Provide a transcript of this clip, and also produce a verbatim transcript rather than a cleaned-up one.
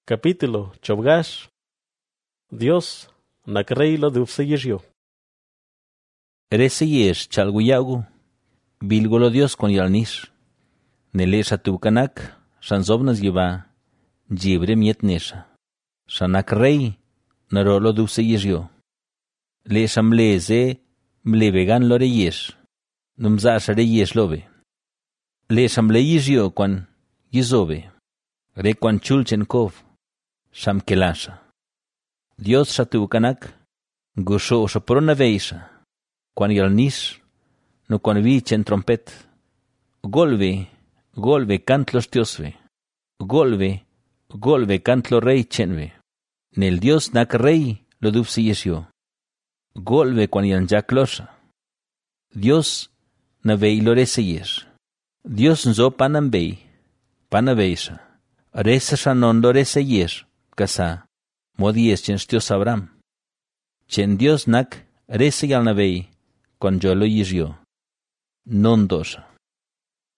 Capítulo Chobgash. Dios nakreylo dufseyishyo. Rese yesh chalguyagu, bilgolo Dios con yalnish. Nelesha tukanak, shanzobnas yiva, jibre mietnesha. Shanak rey, narolo dufseyishyo. Lesha mleze, mlevegan lore yesh. Numzasha re yesh lobe. Lesha mleyishyo kwan yizobe. Re kwan chulchen kov. Sham kelasha. Dios shatukanak, gusho shaprona veisha. Kwan yalnish, no kwan vichen trompet. Golve, golve cantlos tiosve. Golve, golve cantlo rey chenve. Nel Dios nak rey lo dufsi yesio. Golve kwan yanjaklosha. Dios na vei lorese yesh. Dios nzo panam vei, panaveisha. Resa shanon lorese yesh. Kasa, modies chen stios Abraham. Chen Dios nak rese yalnavei, con yo lo yizio. Non dosha.